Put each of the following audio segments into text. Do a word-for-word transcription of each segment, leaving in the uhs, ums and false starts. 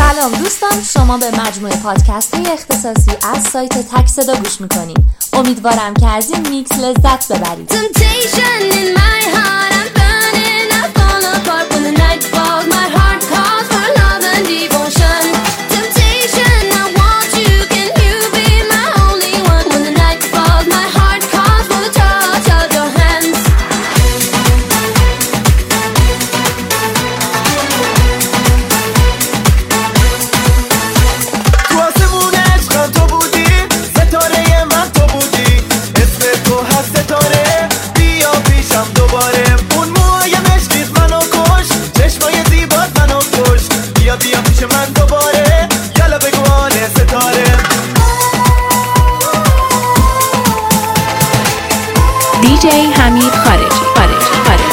سلام دوستان، شما به مجموعه پادکست های اختصاصی از سایت تک صدا گوش میکنید. امیدوارم که از این میکس لذت ببرید. دی جی حمید خارجی خارجی خارجی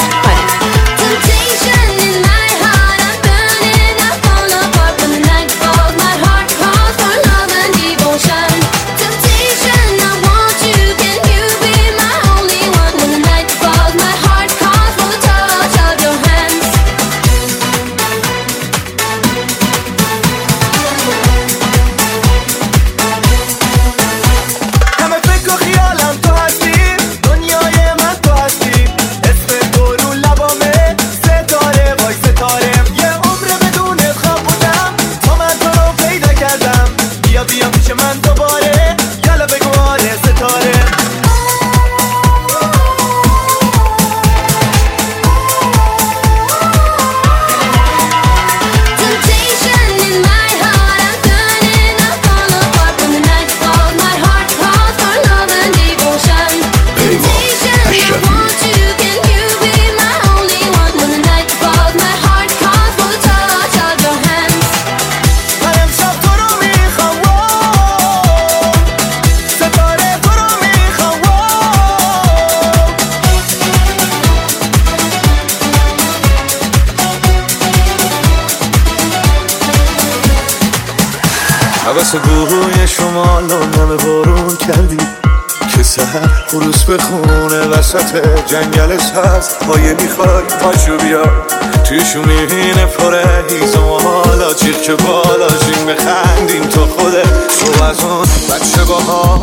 حوث گوهوی شما لانم بارون کردی که سهر خروس بخونه وسط جنگل سبز. پایه میخوای پاشو بیا توی شومینه پره هیزم و حالا جیغ که بالا جیم بخندیم تا خوده شو از اون بچه با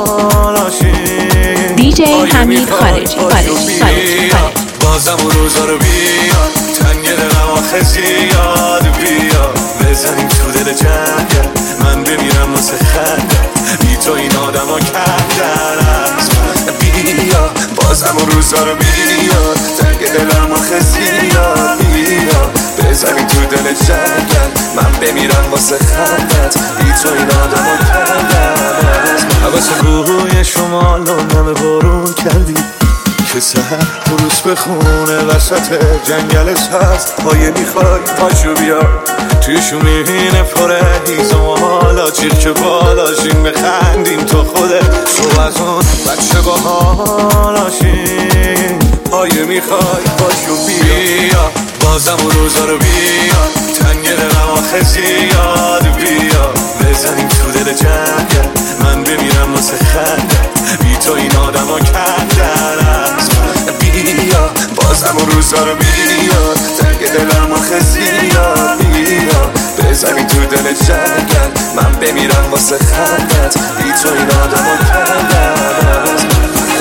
حالاشیم. دی جی حمید خارجی خارجی خارجی بازم اون روزا رو بیا تنگ دلم آخه زیاد بیا بزنیم تو دل جنگل من بمیرم واسه خنده بی تو این آدم ها کمتر از من. بیا بازم اون روزا رو بیا تنگ دلم آخه زیاد بیا بزنیم تو دل جنگل من بمیرم واسه خندت بی تو این آدم ها کمتر از من. حوث گوهوی شما لانم بارون کردی که سهر خروس بخونه وسط جنگل سبز. پایه میخوای پاشو بیا توی شومینه پره هیزم و حالا جیغ که بالا جیم بخندیم تا خوده شو از اون بچه با حالاشیم. پایه میخوای پاشو بیا بازم اون روزا رو بیا تنگ دلم آخه زیاد بیا بزنیم تو دل جنگل من بمیرم واسه خنده بی تو این آدم ها کمتر از من. بیا بازم اون روزا رو بیا تنگ دلم آخه زیاد بیا بزنی تو دل جنگل من بمیرم واسه خندت بی تو این آدم ها کمتر از من.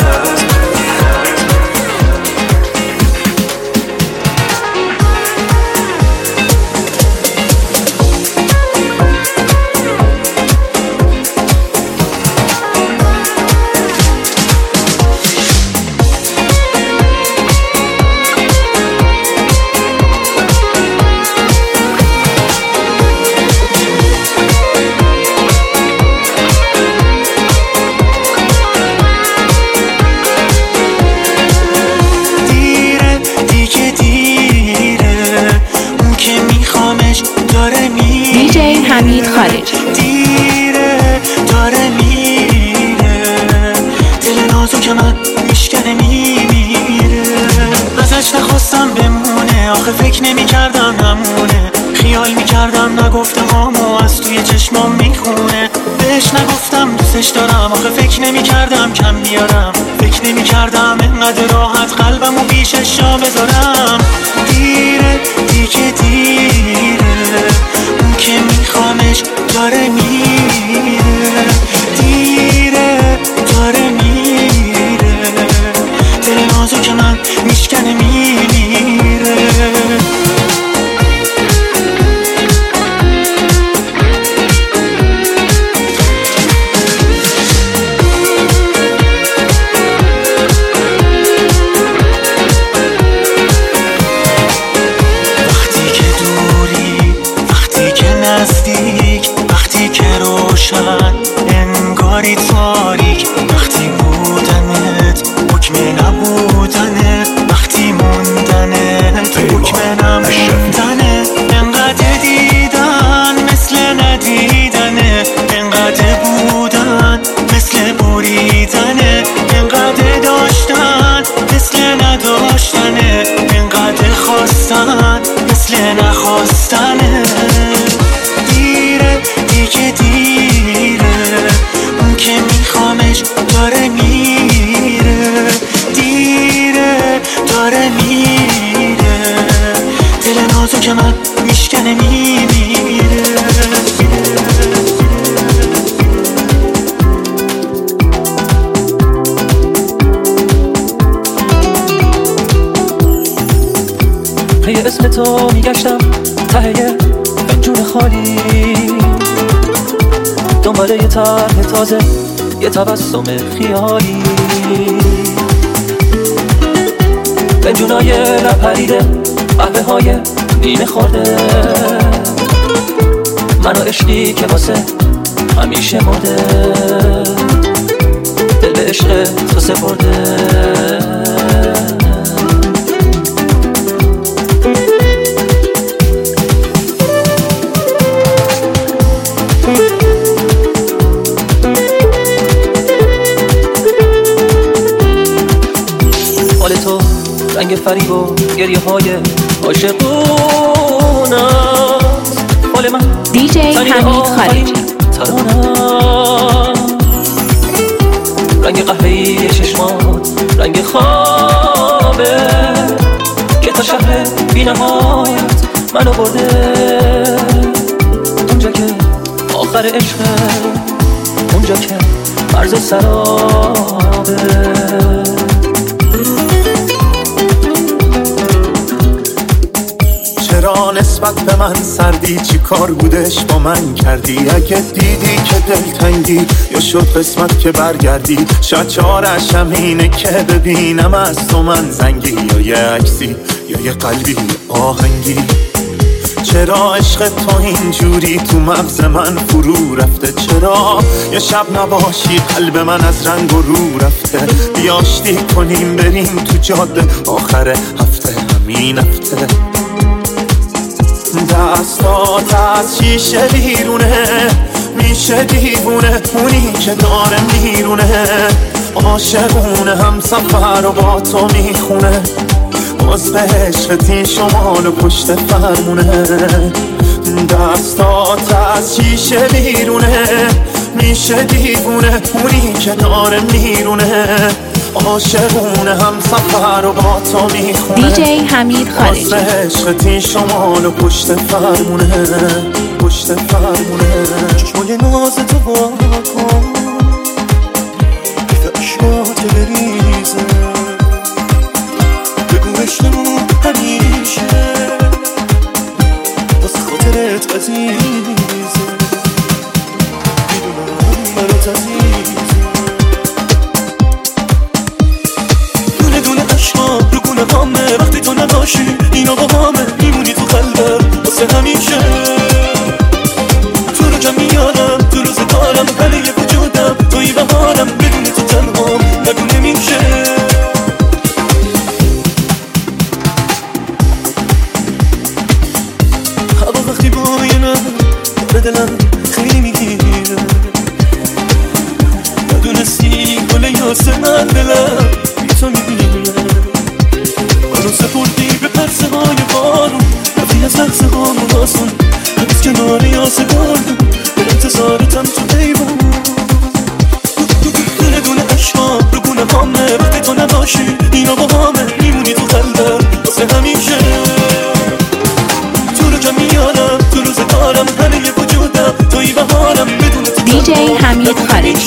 دی جی حمید خارجی دیره داره میره دل نازو که من میشکنه میمیره ازش نخواستم بمونه آخه فکر نمی کردم همونه خیال میکردم نگفته هامو از توی چشمام میخونه بهش نگفتم دوستش دارم آخه فکر نمی کردم کم بیارم فکر نمی کردم اینقدر راحت قلبمو پیشش جا بذارم دیره دیگه دیره اون که میخوامه نزدیک، وقتی که روشن انگاری تاریک، وقتی بودنت حکم نبودنه، وقتی موندنت حکم نموندنه. انقدر دیدن مثل ندیدنه، انقدر بودن مثل بریدنه، انقدر داشتن مثل نداشتنه، انقدر خواستن مثل نخواستنه. دیره دیگه دیره، اون که میخوامش داره میره، دیره داره میره، دل نازو که من میشکنه میمیره. پی اسم تو میگشتم ته فنجون خالی، دنبال یه طرح تازه، یه تبسم خیالی. فنجونای لپریده، قهوه های نیمه خورده، من و عشقی که واسه همیشه مرده، دل به عشق تو سپرده. حال تو رنگ فریب و گریه های عاشقون است، حال من دی جی حمید خارجی ترانه، رنگ قهوه‌ای چشمات رنگ خوابه که تا شهر بی نهایت منو برده، اونجا که آخر عشقه، اونجا که مرز سرابه. چرا نسبت به من سردی؟ چی کار بودش با من کردی؟ اگه دیدی که دلتنگی یا شد قسمت که برگردی، شاید چارش همینه که ببینم از تو من زنگی، یا یه عکسی یا یه قلبی آهنگی. چرا عشق تو اینجوری تو مغز من فرو رفته؟ چرا یه شب نباشی قلب من از رنگ و رو رفته؟ بیاشتی کنیم بریم تو جاده آخر هفته، همین هفته. دستات از شیشه بیرونه، میشه دیوونه اونی که داره میرونه، عاشقونه هم سفر رو با تو میخونه، باز به عشقتی شمال و پشت فرمونه. دستات از شیشه بیرونه، میشه دیوونه اونی که داره میرونه، عاشقونه هم سفر رو با تو میخونه. دی جی حمید خارجی. باز به عشقتی شمال و پشت فرمونه، پشت فرمونه. چشمای ناز تو با کن بیفت اشکات بریزه، بگو عشقمون همیشه باز خاطرت عزیزه، میدونم برات عزیزه. دونه دونه عشقا رو گونه هامه، وقتی تو نباشی اینا با همه، میمونی تو قلبم واسه همیشه. تو رو کم میارم تو روز کارم، همه یه وجودم توی بهارم، بدون تو تنهام نگو نمیشه. هوا وقتی بای من به دلم خیلی میگیره، ندونستی گل یاسمن دلم بی تو میگیره. منو سپردی به پرسه های بارون، رفتی از لحظه هامون آسون، هنوز کنار یاسه بردم به انتظارتم تو دیوان. دونه دونه عشقا رو گونه هامه، وقتی تو نباشی اینا با همه، میمونی تو قلبم واسه همیشه. تو رو کم میارم تو روز کارم، همه یه وجودم توی بهارم، بدون تو دی جی حمید خارجی.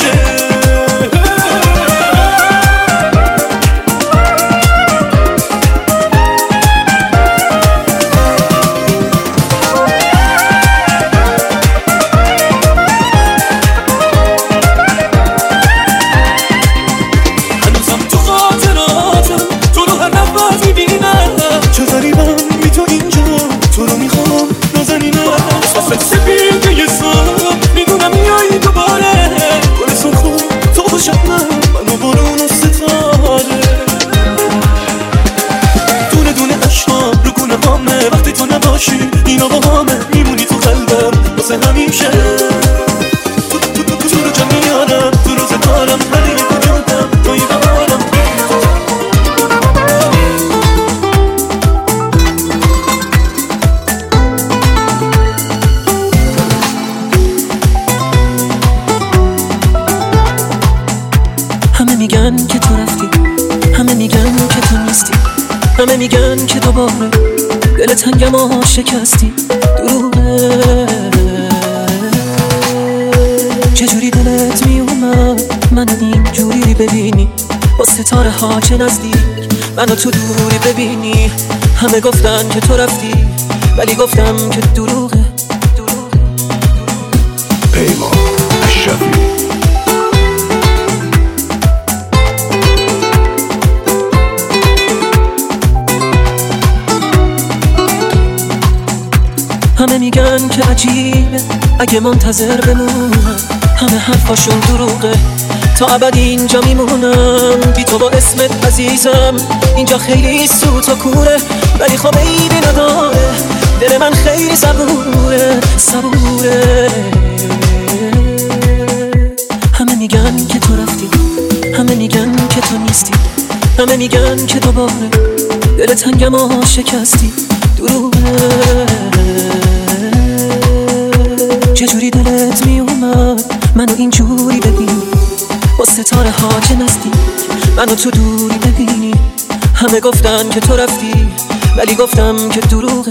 چه غریبم بی تو اینجا، تو رو میخوام نازنینم، احساس سپید همه میگن که دوباره دل تنگم ها شکستی، دروغه. چجوری دلت میومد منو اینجوری ببینی، با ستاره ها چه نزدیک منو تو دوری ببینی. همه گفتن که تو رفتی ولی گفتم که دروغه. پیمان اشرفی. همه میگن که عجیبه اگه منتظر بمونم، همه حرفاشون دروغه. تا ابد اینجا میمونم بی تو با اسمت عزیزم. اینجا خیلی سوت و کوره ولی خب عیبی نداره، دل من خیلی صبوره صبوره. همه میگن که تو رفتی، همه میگن که تو نیستی، همه میگن که دوباره دل تنگم ها شکستی، دروغه. چجوری دلت میومد منو اینجوری ببینی، با ستاره ها چه نزدیک منو تو دوری ببینی. همه گفتن که تو رفتی ولی گفتم که دروغه.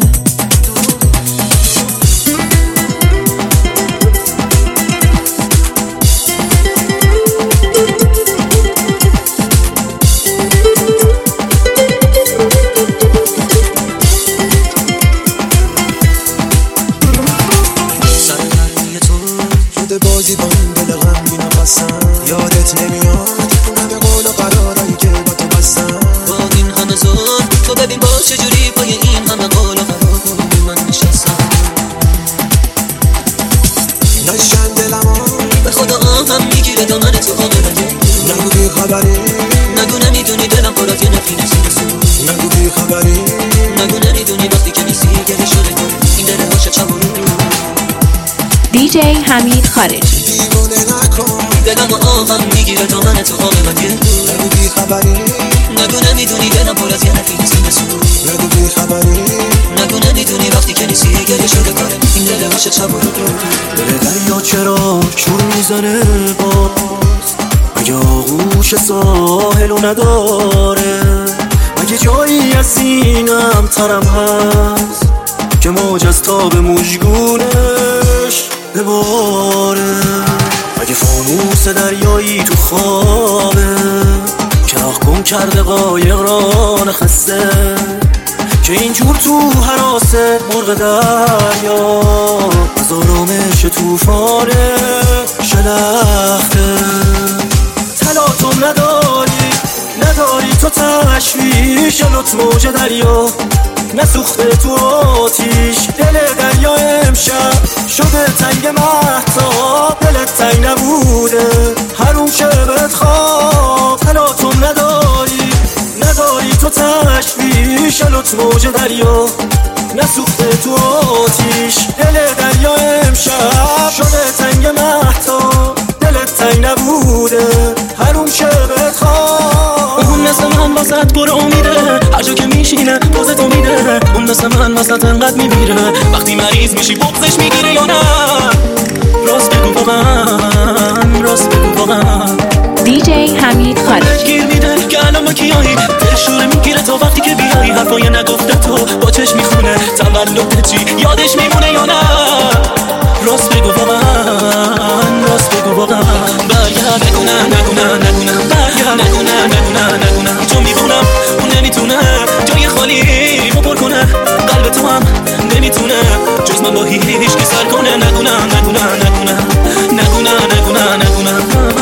بازی با این دل غمگین و خستم، یادت نمیاد اون به قول و قرارایی که با تو بستم. با این همه زور تو ببین با چجوری پای این همه قول و قرار من نشستم. نشکن دلمو به خدا آهم میگیره دامن تو آقلانه. نگو بی خبری، نگو نمیدونی دلم پرات یه نفی نسید. نگو بی خبری، نگو نمیدونی وقتی که نیستی گره شده این دل باشه چمون. دی جی حمید خارجی. دیوانه نکن دلم و آهم میگیره تا من تو آقلانه. نگو بی خبری، نگو نمیدونی دلم پرات یه نفی نسید. نگو بی خبری، نگو نمیدونی وقتی که نیستی گره شده کاره این دل باشه چمون. دل دریا چرا شور میزنه باز، مگه آغوش ساحلو نداره؟ مگه جایی از سینم ترم هست که موج از تاب مژگونش بباره؟ مگه فانوس دریایی تو خوابه که راه گم کرده قایق ران خسته، که اینجور تو حراس مرغ دریا از آرامش توفان شلخته. تلاطم نداری نداری تو تشویش، لط موج دریا نسوخته تو آتیش. دل دریا امشب شده تنگ مهتاب، دلت تنگ نبوده حروم شبت خواب. تلاطم نداری نداری تو تشویش، لط موج دریا نسوخته تو آتیش. دل دریا امشب شده تنگ مهتاب، دلت تنگ نبوده حروم شبت خواب. اون مثل من واسط پر امیده، هر جا که میشینه بازت امیده. اون مثل من واسط انقدر میمیره، وقتی مریض میشی بغضش میگیره یا نه؟ راست بگو واقعا، راست بگو واقعا. دی جی حمید خارجی. گیر میده که الان با کیایی، دلشوره میگیره تا وقتی که بیایی. حرفای نگفته تو با چشم میخونه، تولد چی یادش میمونه یا نه؟ راست بگو واقعا، راست بگو واقعا. برگرد نگو نه نگو نه نگو نه، برگرد نگو نه نگو نه نگو نه. چون میخونم اون نمیتونه جای خالی رو پر کنه، قلب تو هم نمیتونه جز من با هیچ که سر کنه. نگو نه نگو نه نگو نه نگو نه نگو نه نگو نه.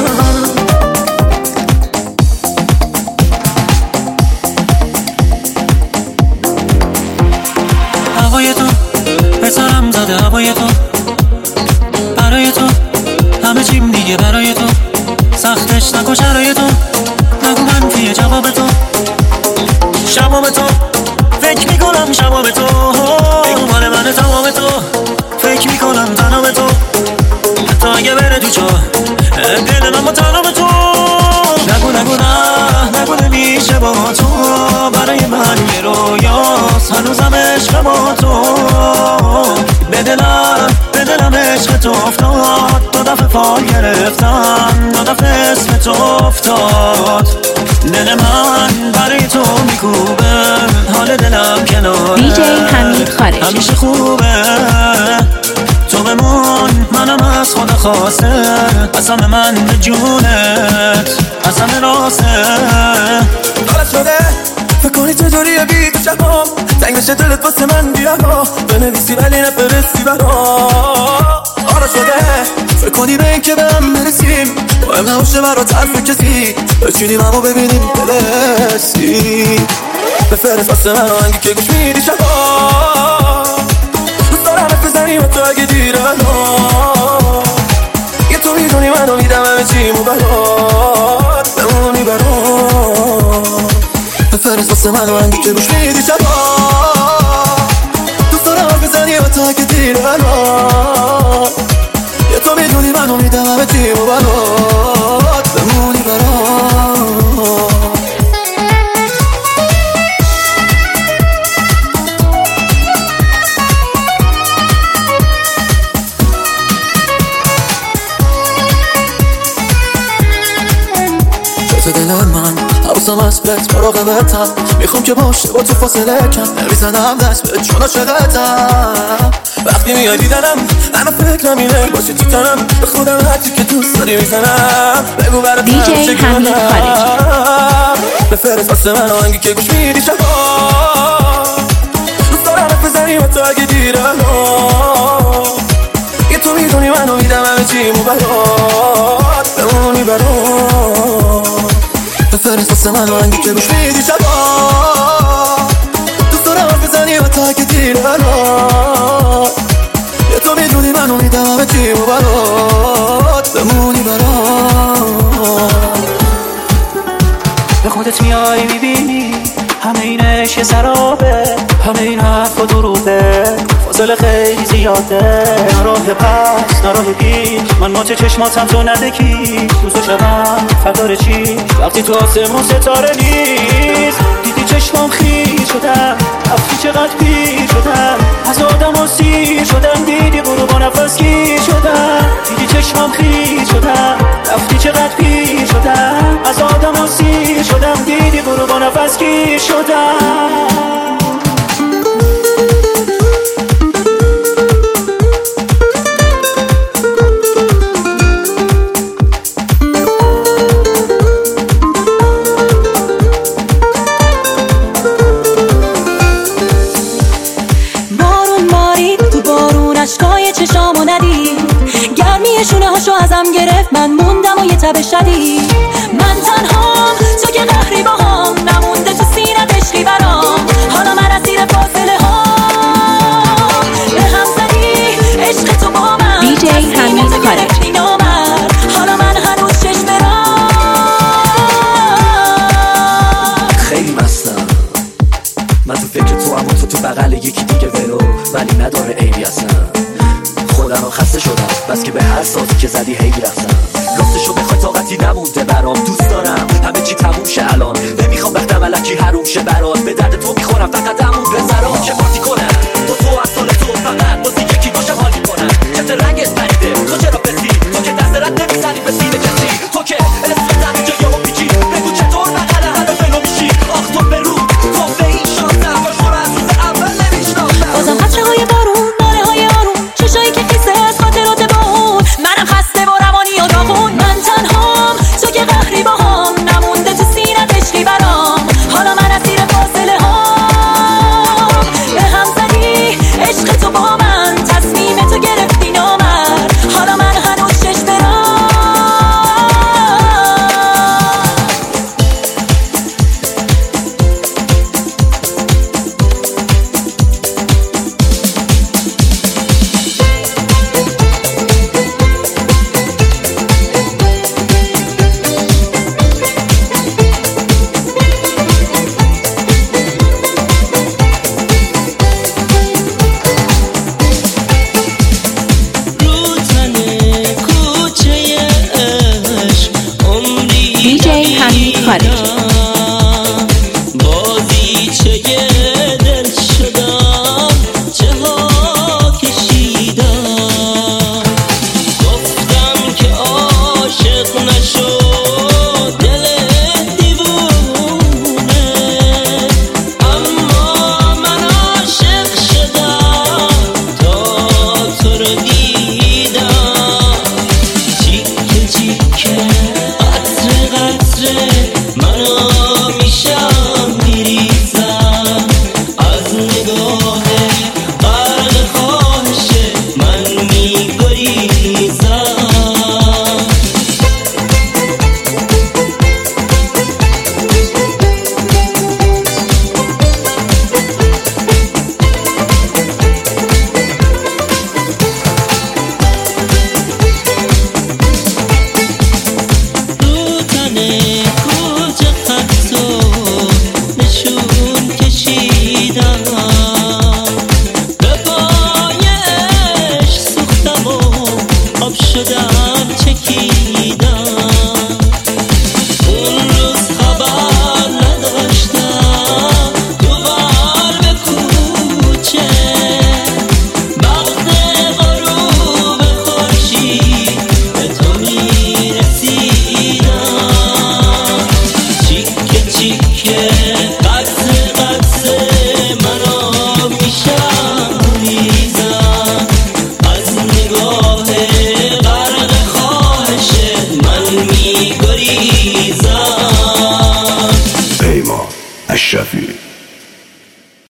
هوای تو به سرم زده، هوای تو برای تو همه چیم دیگه برای تو. سختش نکن شرای تو، نگو منفیه جواب تو. شباب تو فکر میکنم، شباب تو بگو مال من تمام تو. فکر میکنم تنام تو حتی اگه بره تو چاه دل من با تنام تو. نگو نگو نه نگو نمیشه با تو، برای من یه رویاست هنوزم عشق با تو. به دلم به دلم عشق تو افتاد، دو دفعه فال گرفتم، دو دفعه اسم تو افتاد، دل من برای تو میکوبه، حال دلم کناره دی جی حمید خارجی همیشه خوبه. تو بمون منم از خدا خواسته، قسم من به جونت قسم راسته. حالت شده فکر کنی چجوریه بی تو شبام، تنگ نشه دلت واسه من بیا بنویسی ولی نفرستی برام. حالا شده فکر کنی به این که به هم برسیم، مهم نباشه برات حرف کسی، بچینیم همو ببینیم دلستی. بفرست واسه من آهنگی که گوش میدی شبا، دوست دارم حرف بزنی و تو اگه دیره منو، یه تو میدونی منو میدم همه چیمو برات بمونی برام. بفرست واسه من آهنگی که گوش میدی شبا، دوست دارم حرف بزنی و تو اگه دیره منو، یه تو میدونی منو میدم همه چیمو برات بمونی برام. تو دل من حواسم از بهت مراقبتم، میخوام که باشه با تو فاصله کم، نمیزنم دست به چون عاشقتم. وقتی میای دیدنم انا فکرم اینه باشی تو تنم، به خودم حتی که دوست داری میزنم. بگو برات دی جی حمید خارجی بفرست واسه من آهنگی که گوش میدی شبا، دوست دارم حرف بزنی و تو اگه دیره منو، یه تو میدونی منو میدم همه چیمو برات بمونی برام. بفرست واسه من آهنگی که گوش میدی شبا، دوست دارم حرف بزنی و تو اگه دیره منو، یه تو میدونی منو میدم همه چیمو برات بمونی برام. به خودت میای میبینی همه اینش یه سرابه، همه این حرف و دروغه، فاصله خیلی زیاده. نراه پس نراه پیش، من مات چشماتم تو ندکی، روز و شبم فقدار چی وقتی تو آسمون ستاره نیست. دیدی چشمام خیر شدم، رفتی چقدر پیر شدم، از آدم و سیر شدم، دیدی برو با نفس گیر شدم. دیدی چشمام خیر شدم، رفتی چقدر پیر شدم، از آدم و سیر شدم، دیدی برو با نفس گیر شدم. چشامو ندید، گرمی شونه هاشو ازم گرفت، من موندم و یه تب شدید. من تنهام تو که قهری باهام، نمونده تو سینت عشقی برام، حالا من اسیر فاصله ها به هم زدی عشق تو با من. دی جی حمید خارجی حالا من هنوز چشم برام خیلی مستم، من تو فکر تو اما تو تو بغل یکی دیگه ولو، ولی نداره عیبی اصلا. خودم خسته شدم بس که به هر سازی که زدی هی رفتم، راستشو بخوای طاقتی نمونده برام. دوست دارم همه چی تموم شه الان، نمیخوام وقتم الکی حروم شه برات، به درد تو میخورم فقط همون بذارم که پارتی کنم با تو از سال تو، فقط بازی یکی باشم حالی کنم. چه رنگت پریده تو چرا بسی، تو که دست رد نمیزنی به سینه کسی، تو که اسم زمین جایامو پیچی، بگو چطور بغل همه بلو میشی. آخ تو برو تو به این شانسم، کاش رو از روز اول نمیشناختم. بازم قطره های بارون، ناله های آروم، چشایی که خیسه از خاطرات بهون، منم خسته و روانی و داغون. من تنهام تو که قهری باهام، نمونده تو سینت عشقی برام، حالا من اسیر فاصله ها به هم زدی عشق تو با من، تصمیم تو گرفتی نامرد، خواب شدن